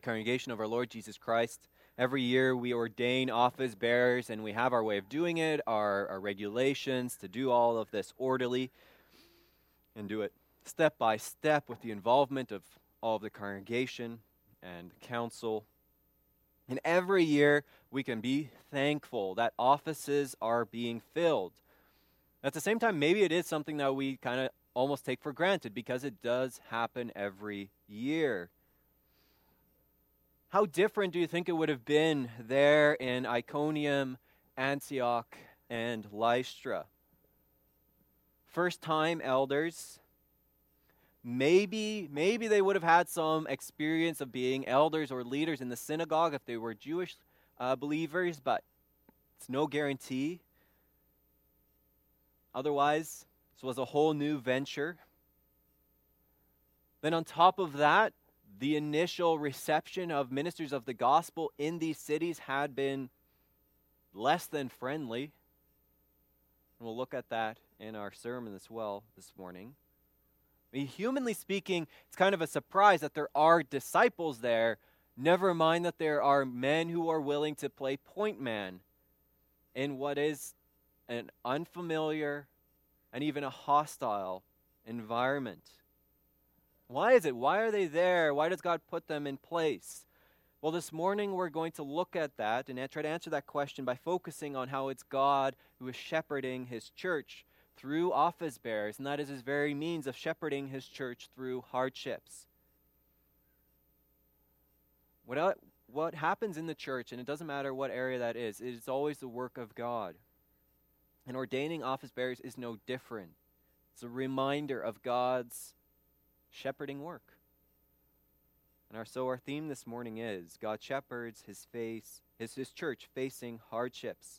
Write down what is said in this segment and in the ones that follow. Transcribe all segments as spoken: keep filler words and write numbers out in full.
congregation of our Lord Jesus Christ. Every year we ordain office bearers, and we have our way of doing it, our, our regulations to do all of this orderly and do it step by step with the involvement of all of the congregation and the council. And every year we can be thankful that offices are being filled. At the same time, maybe it is something that we kind of almost take for granted because it does happen every year. How different do you think it would have been there in Iconium, Antioch, and Lystra? First-time elders, maybe, maybe they would have had some experience of being elders or leaders in the synagogue if they were Jewish uh, believers, but it's no guarantee. Otherwise, this was a whole new venture. Then on top of that, the initial reception of ministers of the gospel in these cities had been less than friendly. And we'll look at that in our sermon as well this morning. I mean, humanly speaking, it's kind of a surprise that there are disciples there, never mind that there are men who are willing to play point man in what is an unfamiliar and even a hostile environment. Why is it? Why are they there? Why does God put them in place? Well, this morning we're going to look at that and try to answer that question by focusing on how it's God who is shepherding his church through office bearers, and that is his very means of shepherding his church through hardships. What, what happens in the church, and it doesn't matter what area that is, it is always the work of God. And ordaining office bearers is no different. It's a reminder of God's shepherding work. And our so our theme this morning is God shepherds his face, his, his church facing hardships.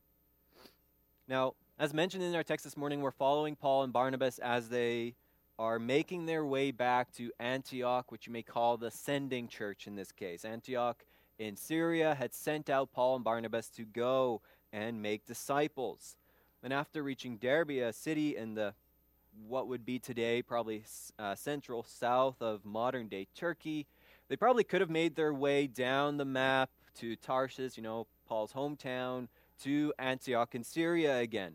Now, as mentioned in our text this morning, we're following Paul and Barnabas as they are making their way back to Antioch, which you may call the sending church in this case. Antioch in Syria had sent out Paul and Barnabas to go and make disciples. And after reaching Derbe, a city in the what would be today probably uh, central south of modern-day Turkey, they probably could have made their way down the map to Tarsus, you know, Paul's hometown, to Antioch in Syria again.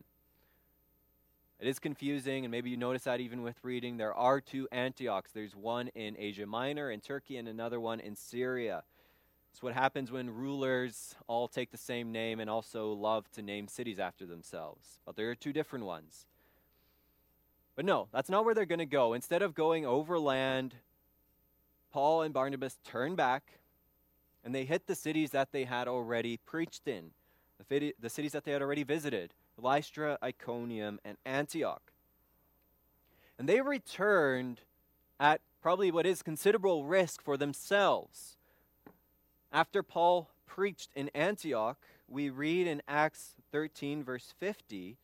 It is confusing, and maybe you notice that even with reading. There are two Antiochs. There's one in Asia Minor in Turkey and another one in Syria. It's what happens when rulers all take the same name and also love to name cities after themselves. But there are two different ones. But no, that's not where they're going to go. Instead of going overland, Paul and Barnabas turn back, and they hit the cities that they had already preached in, the, fidi- the cities that they had already visited, Lystra, Iconium, and Antioch. And they returned at probably what is considerable risk for themselves. After Paul preached in Antioch, we read in Acts thirteen, verse fifty,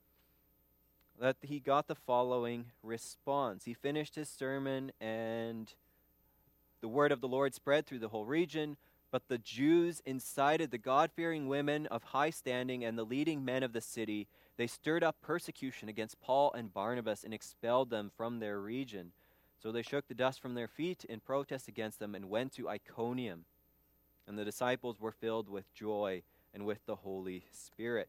that he got the following response. He finished his sermon, and the word of the Lord spread through the whole region. But the Jews incited the God-fearing women of high standing and the leading men of the city. They stirred up persecution against Paul and Barnabas and expelled them from their region. So they shook the dust from their feet in protest against them and went to Iconium. And the disciples were filled with joy and with the Holy Spirit.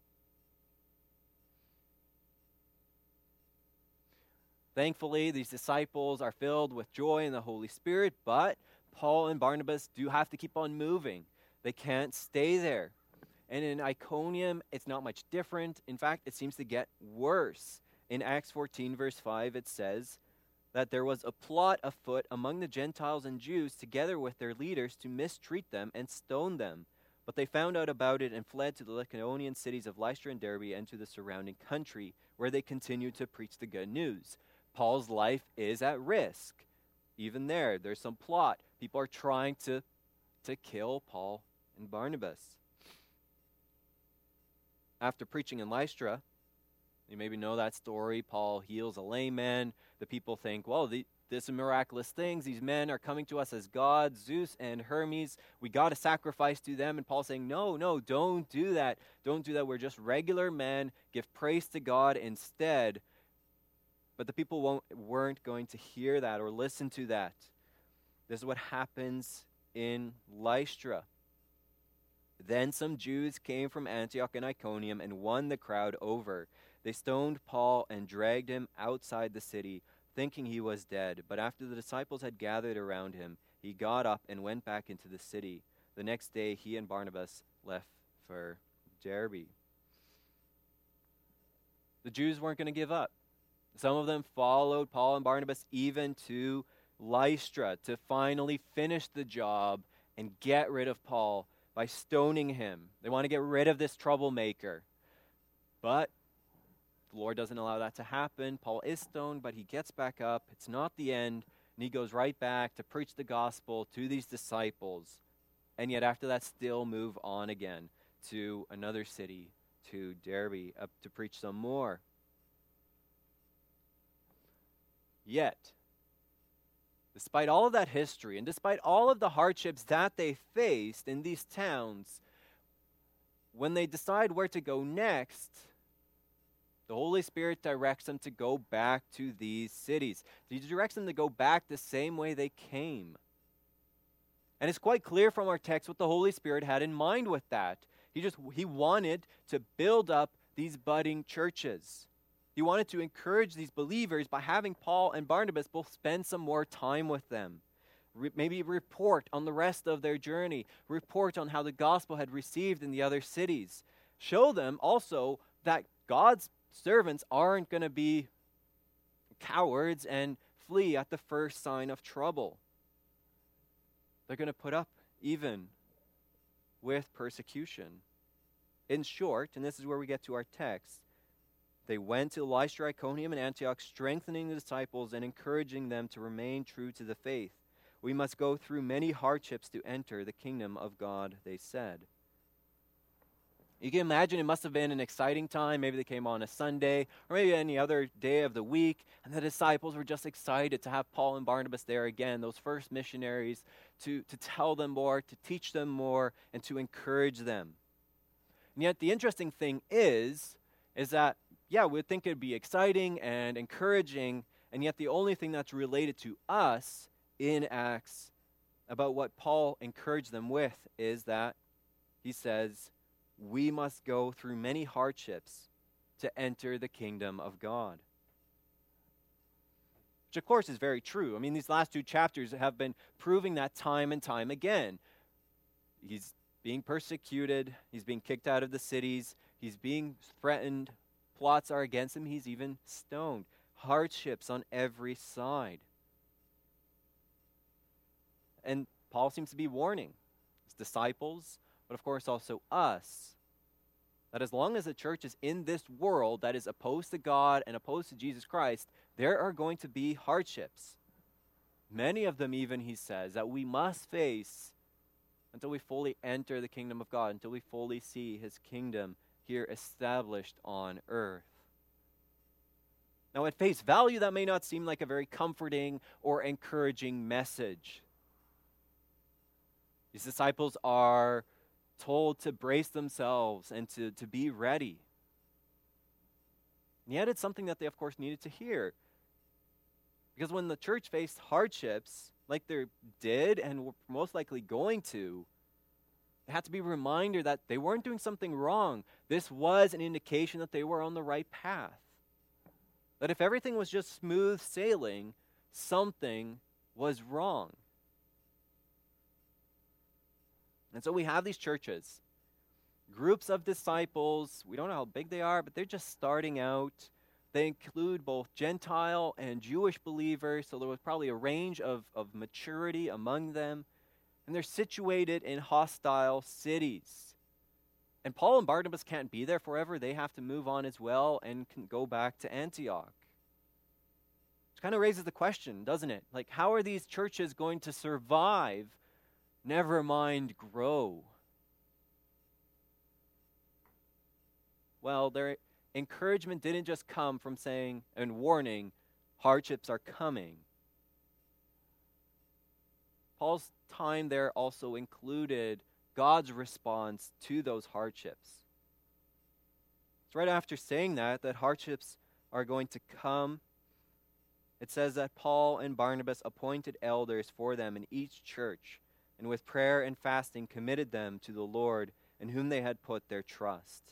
Thankfully, these disciples are filled with joy in the Holy Spirit, but Paul and Barnabas do have to keep on moving. They can't stay there. And in Iconium, it's not much different. In fact, it seems to get worse. In Acts fourteen, verse five, it says that there was a plot afoot among the Gentiles and Jews together with their leaders to mistreat them and stone them. But they found out about it and fled to the Lycaonian cities of Lystra and Derbe and to the surrounding country, where they continued to preach the good news. Paul's life is at risk. Even there, there's some plot. People are trying to, to kill Paul and Barnabas. After preaching in Lystra, you maybe know that story. Paul heals a lame man. The people think, well, the, this is miraculous things. These men are coming to us as gods, Zeus and Hermes. We got to sacrifice to them. And Paul's saying, no, no, don't do that. Don't do that. We're just regular men. Give praise to God instead. But the people won't, weren't going to hear that or listen to that. This is what happens in Lystra. Then some Jews came from Antioch and Iconium and won the crowd over. They stoned Paul and dragged him outside the city, thinking he was dead. But after the disciples had gathered around him, he got up and went back into the city. The next day, he and Barnabas left for Derbe. The Jews weren't going to give up. Some of them followed Paul and Barnabas even to Lystra to finally finish the job and get rid of Paul by stoning him. They want to get rid of this troublemaker. But the Lord doesn't allow that to happen. Paul is stoned, but he gets back up. It's not the end. And he goes right back to preach the gospel to these disciples. And yet after that, still move on again to another city, to Derbe, up to preach some more. Yet, despite all of that history, and despite all of the hardships that they faced in these towns, when they decide where to go next, the Holy Spirit directs them to go back to these cities. He directs them to go back the same way they came. And it's quite clear from our text what the Holy Spirit had in mind with that. He just he wanted to build up these budding churches. He wanted to encourage these believers by having Paul and Barnabas both spend some more time with them. Re- maybe report on the rest of their journey. Report on how the gospel had received in the other cities. Show them also that God's servants aren't going to be cowards and flee at the first sign of trouble. They're going to put up even with persecution. In short, and this is where we get to our text, they went to Lystra, Iconium, and Antioch, strengthening the disciples and encouraging them to remain true to the faith. We must go through many hardships to enter the kingdom of God, they said. You can imagine it must have been an exciting time. Maybe they came on a Sunday or maybe any other day of the week, and the disciples were just excited to have Paul and Barnabas there again, those first missionaries, to, to tell them more, to teach them more, and to encourage them. And yet the interesting thing is, is that, yeah, we'd think it'd be exciting and encouraging, and yet the only thing that's related to us in Acts about what Paul encouraged them with is that he says, we must go through many hardships to enter the kingdom of God. Which, of course, is very true. I mean, these last two chapters have been proving that time and time again. He's being persecuted. He's being kicked out of the cities. He's being threatened. Plots are against him. He's even stoned. Hardships on every side. And Paul seems to be warning his disciples, but of course also us, that as long as the church is in this world that is opposed to God and opposed to Jesus Christ, there are going to be hardships. Many of them even, he says, that we must face until we fully enter the kingdom of God, until we fully see his kingdom here established on earth. Now, at face value, that may not seem like a very comforting or encouraging message. These disciples are told to brace themselves and to, to be ready. And yet it's something that they, of course, needed to hear. Because when the church faced hardships, like they did and were most likely going to, they had to be a reminder that they weren't doing something wrong. This was an indication that they were on the right path. That if everything was just smooth sailing, something was wrong. And so we have these churches, groups of disciples. We don't know how big they are, but they're just starting out. They include both Gentile and Jewish believers, so there was probably a range of, of maturity among them. And they're situated in hostile cities. And Paul and Barnabas can't be there forever. They have to move on as well and can go back to Antioch. Which kind of raises the question, doesn't it? Like, how are these churches going to survive? Never mind grow. Well, their encouragement didn't just come from saying and warning, hardships are coming. Paul's time there also included God's response to those hardships. It's right after saying that, that hardships are going to come. It says that Paul and Barnabas appointed elders for them in each church and with prayer and fasting committed them to the Lord, in whom they had put their trust.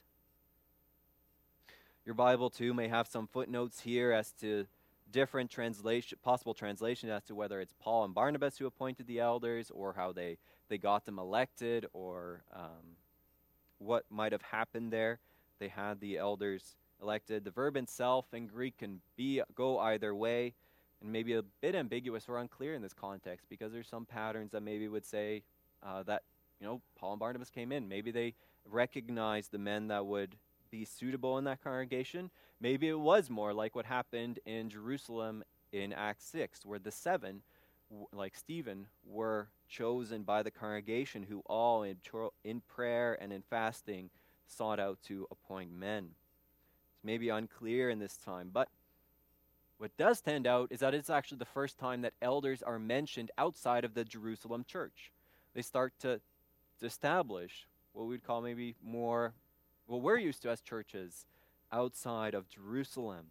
Your Bible, too, may have some footnotes here as to different translation, possible translations as to whether it's Paul and Barnabas who appointed the elders, or how they, they got them elected, or um, what might have happened there. They had the elders elected. The verb itself in Greek can be go either way, and maybe a bit ambiguous or unclear in this context, because there's some patterns that maybe would say uh, that, you know, Paul and Barnabas came in. Maybe they recognized the men that would be suitable in that congregation. Maybe it was more like what happened in Jerusalem in Acts six, where the seven, w- like Stephen, were chosen by the congregation, who all in, tr- in prayer and in fasting sought out to appoint men. It's maybe unclear in this time, but what does stand out is that it's actually the first time that elders are mentioned outside of the Jerusalem church. They start to, to establish what we'd call maybe more what we're used to as churches outside of Jerusalem.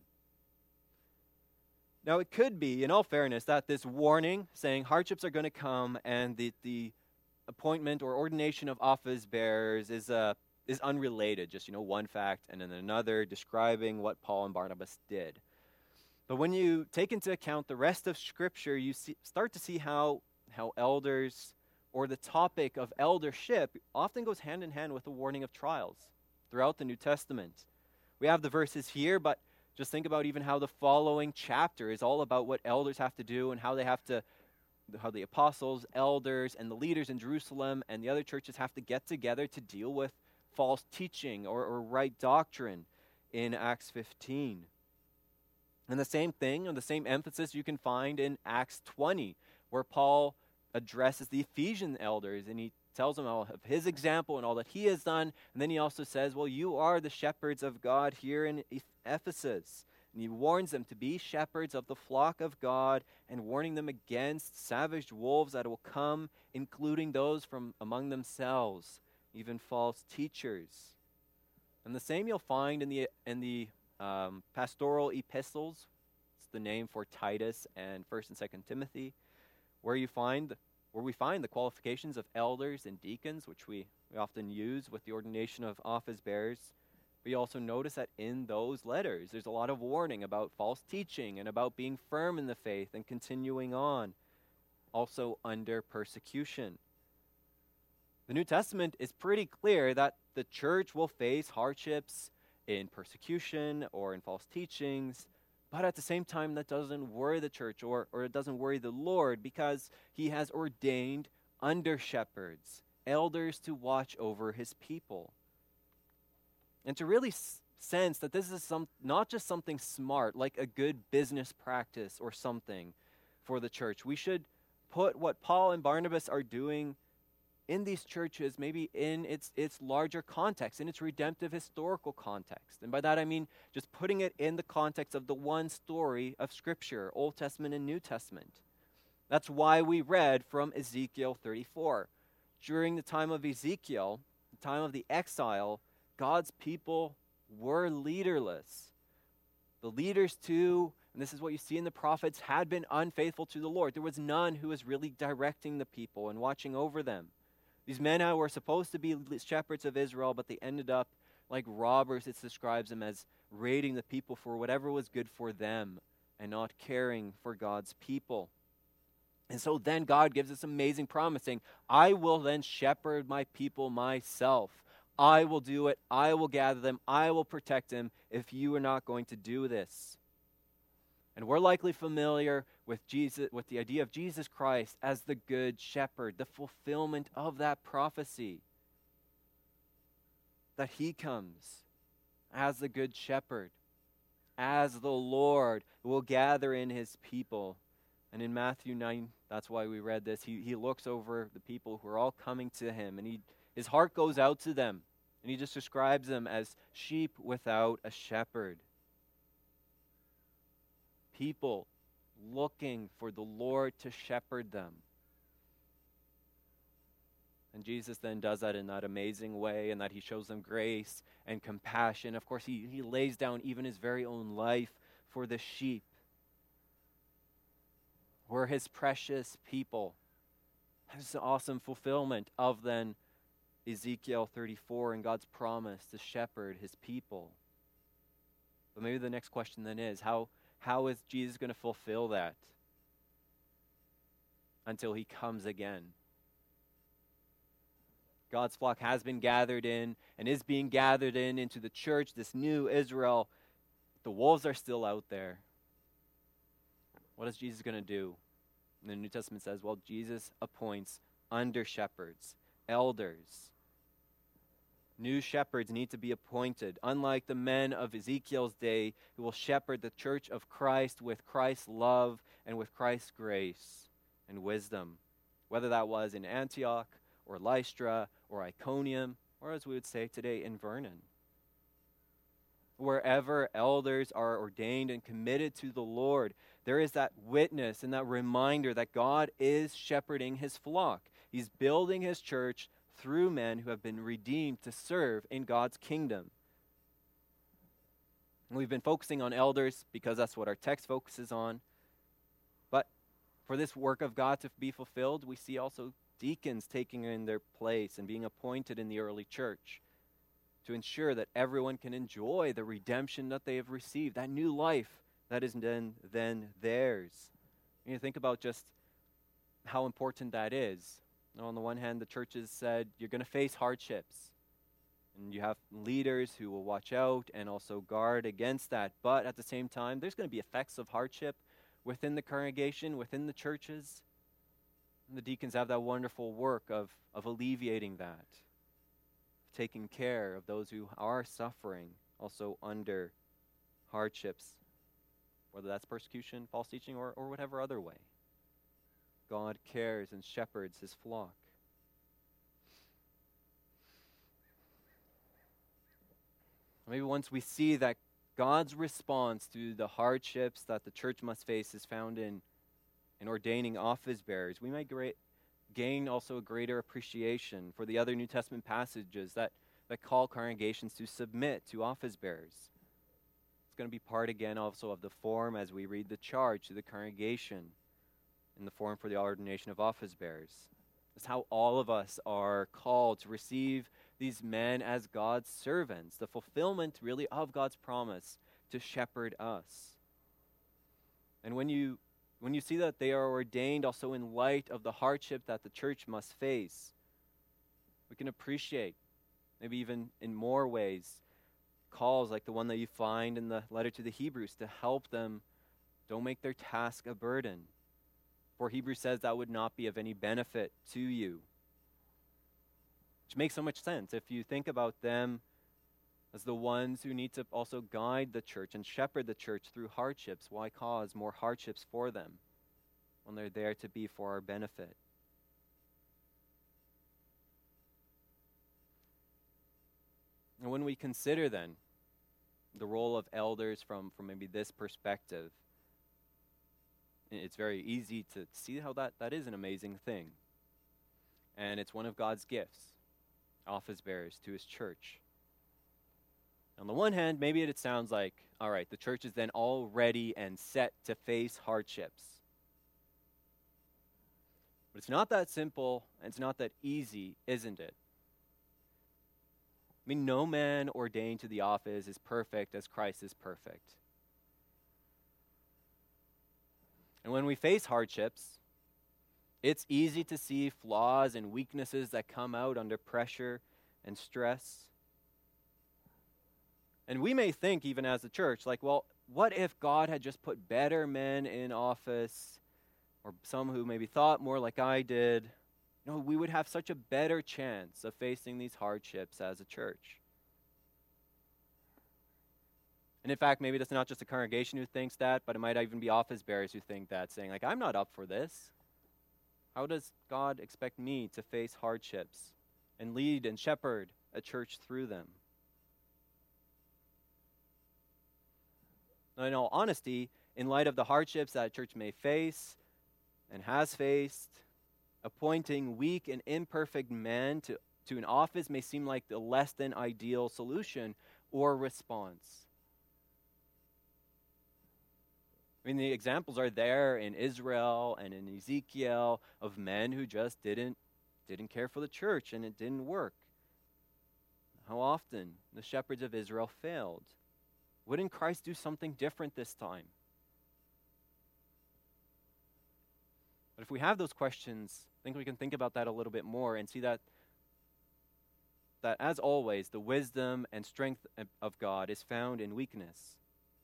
Now, it could be, in all fairness, that this warning saying hardships are going to come and the, the appointment or ordination of office bearers is uh, is unrelated, just, you know, one fact and then another describing what Paul and Barnabas did. But when you take into account the rest of Scripture, you see, start to see how, how elders, or the topic of eldership, often goes hand in hand with the warning of trials throughout the New Testament. We have the verses here, but just think about even how the following chapter is all about what elders have to do and how they have to, how the apostles, elders, and the leaders in Jerusalem and the other churches have to get together to deal with false teaching or, or right doctrine in Acts fifteen. And the same thing, and the same emphasis you can find in Acts twenty, where Paul addresses the Ephesian elders, and he tells them all of his example and all that he has done. And then he also says, well, you are the shepherds of God here in Ephesus. And he warns them to be shepherds of the flock of God, and warning them against savage wolves that will come, including those from among themselves, even false teachers. And the same you'll find in the in the um, pastoral epistles. It's the name for Titus and First and Second Timothy, where you find where we find the qualifications of elders and deacons, which we, we often use with the ordination of office bearers. But you also notice that in those letters, there's a lot of warning about false teaching and about being firm in the faith and continuing on, also under persecution. The New Testament is pretty clear that the church will face hardships in persecution or in false teachings, but at the same time, that doesn't worry the church or, or it doesn't worry the Lord, because he has ordained under-shepherds, elders, to watch over his people. And to really s- sense that this is some not just something smart, like a good business practice or something for the church. We should put what Paul and Barnabas are doing in these churches maybe in its its larger context, in its redemptive historical context. And by that I mean just putting it in the context of the one story of Scripture, Old Testament and New Testament. That's why we read from Ezekiel thirty-four. During the time of Ezekiel, the time of the exile, God's people were leaderless. The leaders too, and this is what you see in the prophets, had been unfaithful to the Lord. There was none who was really directing the people and watching over them. These men were supposed to be shepherds of Israel, but they ended up like robbers. It describes them as raiding the people for whatever was good for them and not caring for God's people. And so then God gives this amazing promise saying, I will then shepherd my people myself. I will do it. I will gather them. I will protect them if you are not going to do this. And we're likely familiar with Jesus, with the idea of Jesus Christ as the good shepherd, the fulfillment of that prophecy. That he comes as the good shepherd, as the Lord who will gather in his people. And in Matthew nine, that's why we read this, he, he looks over the people who are all coming to him, and he his heart goes out to them, and he just describes them as sheep without a shepherd. People looking for the Lord to shepherd them. And Jesus then does that in that amazing way, and that he shows them grace and compassion. Of course, he, he lays down even his very own life for the sheep. We're his precious people. This is an awesome fulfillment of then Ezekiel thirty-four and God's promise to shepherd his people. But maybe the next question then is, how, how is Jesus going to fulfill that until he comes again? God's flock has been gathered in and is being gathered in into the church, this new Israel. The wolves are still out there. What is Jesus going to do? And the New Testament says, well, Jesus appoints under shepherds, elders. New shepherds need to be appointed, unlike the men of Ezekiel's day who will shepherd the church of Christ with Christ's love and with Christ's grace and wisdom, whether that was in Antioch or Lystra or Iconium, or as we would say today, in Vernon. Wherever elders are ordained and committed to the Lord, there is that witness and that reminder that God is shepherding his flock. He's building his church through men who have been redeemed to serve in God's kingdom. And we've been focusing on elders because that's what our text focuses on. But for this work of God to be fulfilled, we see also deacons taking in their place and being appointed in the early church to ensure that everyone can enjoy the redemption that they have received, that new life that is then, then theirs. You think about just how important that is. Now, on the one hand, the church has said you're going to face hardships, and you have leaders who will watch out and also guard against that. But at the same time, there's going to be effects of hardship within the congregation, within the churches. And the deacons have that wonderful work of, of alleviating that, taking care of those who are suffering, also under hardships, whether that's persecution, false teaching, or, or whatever other way. God cares and shepherds his flock. Maybe once we see that God's response to the hardships that the church must face is found in, in ordaining office bearers, we might great, gain also a greater appreciation for the other New Testament passages that, that call congregations to submit to office bearers. It's going to be part again also of the form as we read the charge to the congregation in the form for the ordination of office bearers. It's how all of us are called to receive these men as God's servants, the fulfillment really of God's promise to shepherd us. And when you when you see that they are ordained also in light of the hardship that the church must face, we can appreciate, maybe even in more ways, calls like the one that you find in the letter to the Hebrews to help them. Don't make their task a burden. For Hebrews says that would not be of any benefit to you. Which makes so much sense if you think about them as the ones who need to also guide the church and shepherd the church through hardships. Why cause more hardships for them when they're there to be for our benefit? And when we consider then the role of elders from, from maybe this perspective, it's very easy to see how that, that is an amazing thing. And it's one of God's gifts, office bearers to his church. On the one hand, maybe it sounds like, all right, the church is then all ready and set to face hardships. But it's not that simple, and it's not that easy, isn't it? I mean, no man ordained to the office is perfect as Christ is perfect. And when we face hardships, it's easy to see flaws and weaknesses that come out under pressure and stress. And we may think, even as a church, like, well, what if God had just put better men in office, or some who maybe thought more like I did? No, we would have such a better chance of facing these hardships as a church. And in fact, maybe it's not just a congregation who thinks that, but it might even be office bearers who think that, saying, like, I'm not up for this. How does God expect me to face hardships and lead and shepherd a church through them? Now, in all honesty, in light of the hardships that a church may face and has faced, appointing weak and imperfect men to, to an office may seem like the less than ideal solution or response. I mean, the examples are there in Israel and in Ezekiel of men who just didn't didn't care for the church, and it didn't work. How often the shepherds of Israel failed. Wouldn't Christ do something different this time? But if we have those questions, I think we can think about that a little bit more and see that that as always, the wisdom and strength of God is found in weakness.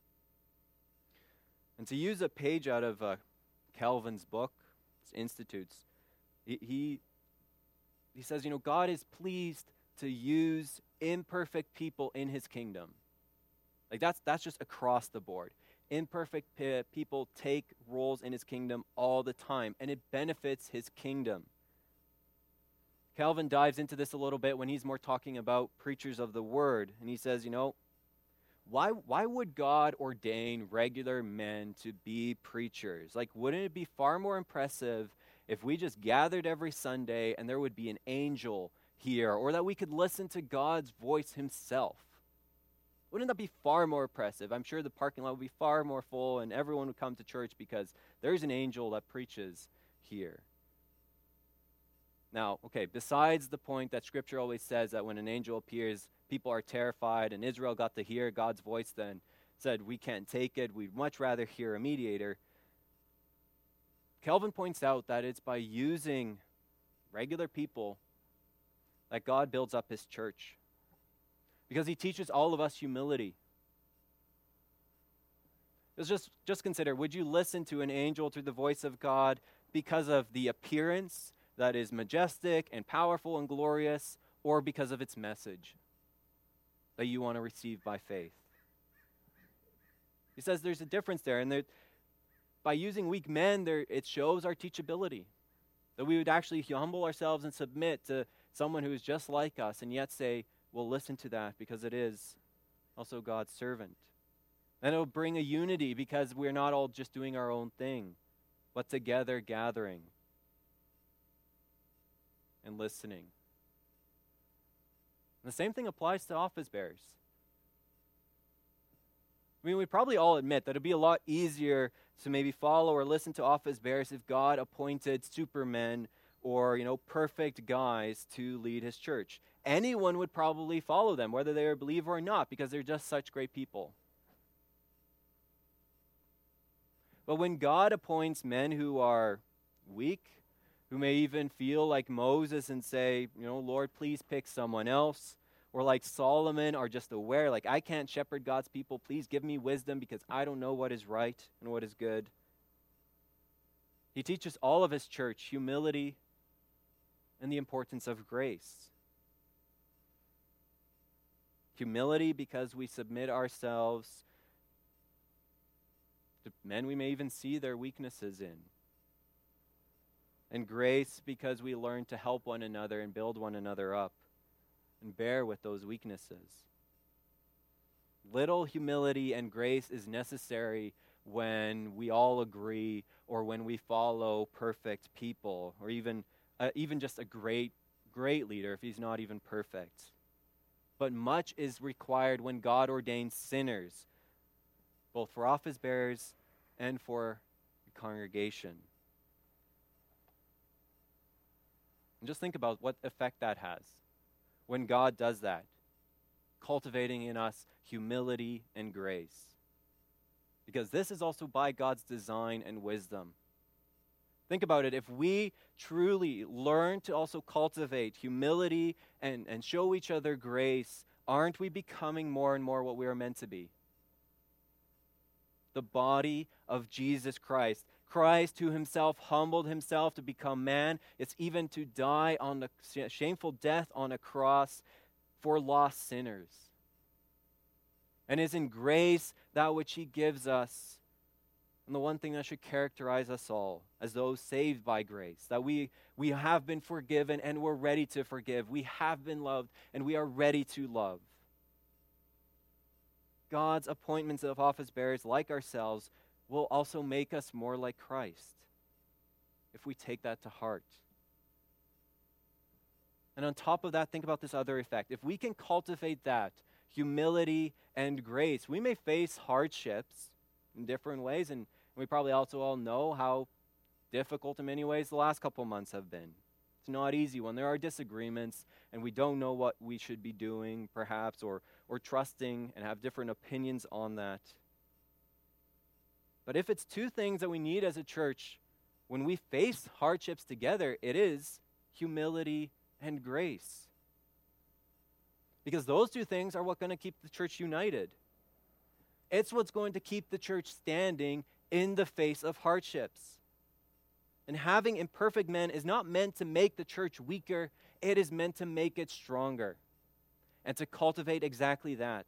And to use a page out of uh, Calvin's book, Institutes, he, he he says, you know, God is pleased to use imperfect people in his kingdom. Like that's that's just across the board. Imperfect p- people take roles in his kingdom all the time, and it benefits his kingdom. Calvin dives into this a little bit when he's more talking about preachers of the word, and he says, you know, why why would God ordain regular men to be preachers? Like, wouldn't it be far more impressive if we just gathered every Sunday and there would be an angel here, or that we could listen to God's voice himself? Wouldn't that be far more impressive? I'm sure the parking lot would be far more full and everyone would come to church because there's an angel that preaches here. Now, okay, besides the point that Scripture always says that when an angel appears, people are terrified, and Israel got to hear God's voice then, said, we can't take it, we'd much rather hear a mediator. Calvin points out that it's by using regular people that God builds up his church, because he teaches all of us humility. Let's just, just consider, would you listen to an angel through the voice of God because of the appearance that is majestic and powerful and glorious, or because of its message that you want to receive by faith? He says there's a difference there, and that by using weak men, there it shows our teachability, that we would actually humble ourselves and submit to someone who is just like us, and yet say, we'll listen to that because it is also God's servant. And it'll bring a unity because we're not all just doing our own thing, but together gathering and listening. And the same thing applies to office bearers. I mean, we probably all admit that it'd be a lot easier to maybe follow or listen to office bearers if God appointed supermen or, you know, perfect guys to lead his church. Anyone would probably follow them, whether they're a believer or not, because they're just such great people. But when God appoints men who are weak, who may even feel like Moses and say, you know, Lord, please pick someone else, or like Solomon are just aware, like, I can't shepherd God's people, please give me wisdom because I don't know what is right and what is good. He teaches all of his church humility and the importance of grace. Humility because we submit ourselves to men we may even see their weaknesses in. And grace because we learn to help one another and build one another up and bear with those weaknesses. Little humility and grace is necessary when we all agree or when we follow perfect people, or even uh, even just a great, great leader if he's not even perfect. But much is required when God ordains sinners, both for office bearers and for the congregation. And just think about what effect that has when God does that, cultivating in us humility and grace. Because this is also by God's design and wisdom. Think about it. If we truly learn to also cultivate humility and, and show each other grace, aren't we becoming more and more what we are meant to be? The body of Jesus Christ. Christ who himself humbled himself to become man. It's even to die on the shameful death on a cross for lost sinners. And is in grace that which he gives us. And the one thing that should characterize us all as those saved by grace, that we, we have been forgiven and we're ready to forgive. We have been loved and we are ready to love. God's appointments of office bearers like ourselves will also make us more like Christ if we take that to heart. And on top of that, think about this other effect. If we can cultivate that, humility and grace, we may face hardships in different ways, and We probably also all know how difficult in many ways the last couple months have been. It's not easy when there are disagreements and we don't know what we should be doing, perhaps, or, or trusting and have different opinions on that. But if it's two things that we need as a church when we face hardships together, it is humility and grace. Because those two things are what's going to keep the church united. It's what's going to keep the church standing in the face of hardships. And having imperfect men is not meant to make the church weaker, it is meant to make it stronger and to cultivate exactly that.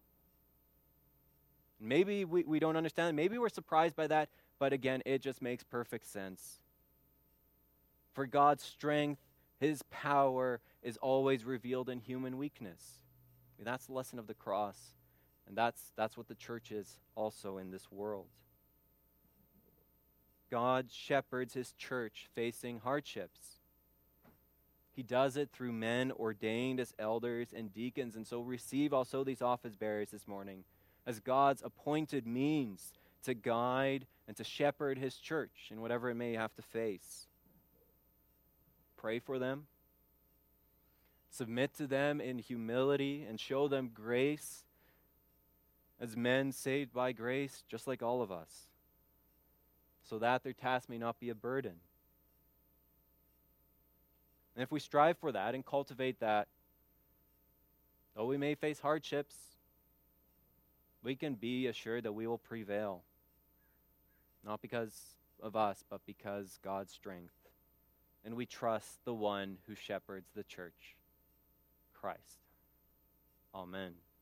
Maybe we, we don't understand, maybe we're surprised by that, but again, it just makes perfect sense. For God's strength, His power is always revealed in human weakness. I mean, that's the lesson of the cross, and that's, that's what the church is also in this world. God shepherds His church facing hardships. He does it through men ordained as elders and deacons, and so receive also these office bearers this morning as God's appointed means to guide and to shepherd His church in whatever it may have to face. Pray for them. Submit to them in humility and show them grace as men saved by grace, just like all of us, so that their task may not be a burden. And if we strive for that and cultivate that, though we may face hardships, we can be assured that we will prevail. Not because of us, but because God's strength. And we trust the one who shepherds the church, Christ. Amen.